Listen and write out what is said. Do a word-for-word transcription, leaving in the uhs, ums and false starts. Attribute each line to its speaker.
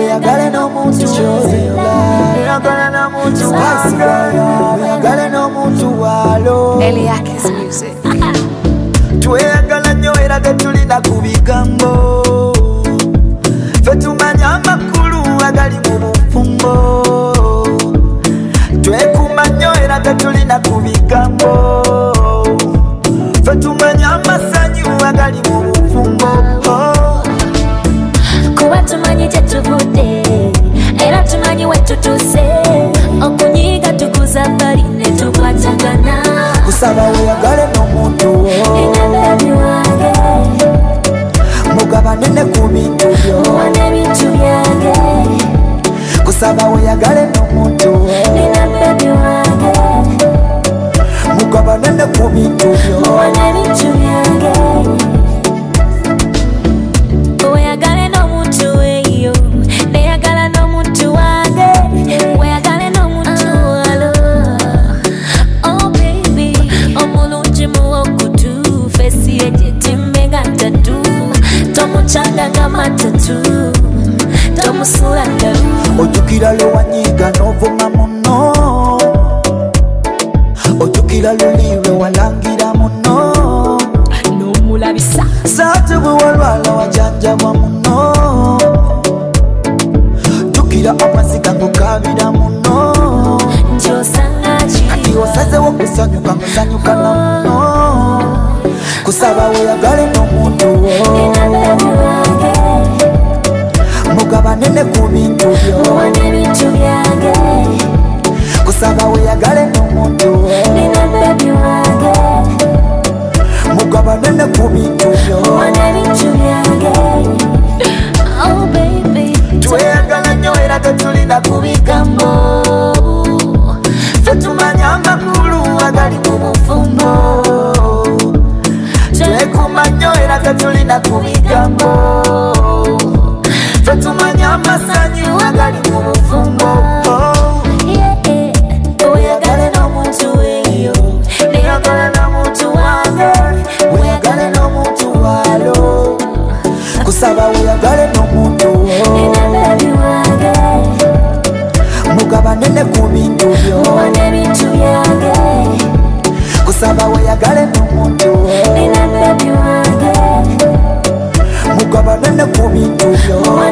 Speaker 1: oyagale n'omuntu ky'ozinga oyagale n'omuntu wasigala oyagale n'omuntu walo
Speaker 2: Eliakis Music.
Speaker 1: tweyagala nnyo era tetulina ku bigambo ffe tumanya amakulu agali mu bufumbo twekuuma nnyo era tetulina ku bigambo ffe tumanya amasanyu agali mu bufumbo
Speaker 3: kuba tumanyi tetuvudde era tumanyi wetutuse okunyiga tukuza bali ne tukwatagana
Speaker 1: kusaba weyagale n'omuntu
Speaker 3: enabebi wange
Speaker 1: mugabane ne ku bintu byo
Speaker 3: muwane ebintu byange
Speaker 1: kusaba weyagale n'omuntu
Speaker 3: enabebi wange
Speaker 1: mugabane ne ku bintu byo
Speaker 3: muwane ebintu byange weyagale n'omuntu weyo neyagala n'omuntu wange weyagale n'omuntu walo oh baby omulungi muwokutu fesi yejetimbe nga tatu tomucanga nga matatu tomusula ndalu
Speaker 1: ojjukira lwe wanyiiga n'ovuma muno ojjukira luli lwe walangira muno
Speaker 3: n'omulabisa
Speaker 1: saate bwe walwala wajanjabwa muno jjukira amaziga ng'okaabira muno
Speaker 3: nkyosangaki
Speaker 1: kati osazewo kusanyuka ng'osanyuka na muno kusaba weyagale n'omuntu wo
Speaker 3: enabebi wange
Speaker 1: mugabane ne ku bintu byo
Speaker 3: muwane ebintu byange
Speaker 1: kusaba weyagale n'omuntu wo
Speaker 3: enabebi wange
Speaker 1: mugabane ne ku bintu byo
Speaker 3: muwane ebintu byange oh baby
Speaker 1: tweyagala nnyo era tetulina ku bigambo ffe tumanya amakulu agali mu bufumbo twekuuma nnyo era tetulina ku bigambo ffe tumanya amasanyu agali mu bufumbo
Speaker 3: oyagale n'omuntu weyo
Speaker 1: oyagale n'omuntu wange oyagale n'omuntu walo kusaba oyagale n'omuntu wo
Speaker 3: enabebi wange
Speaker 1: mugabane ne ku bintu byo
Speaker 3: muwane ebintu byange
Speaker 1: kusaba weyagale n'omuntu wo
Speaker 3: enabebi wange
Speaker 1: mugabane ne ku bintu byo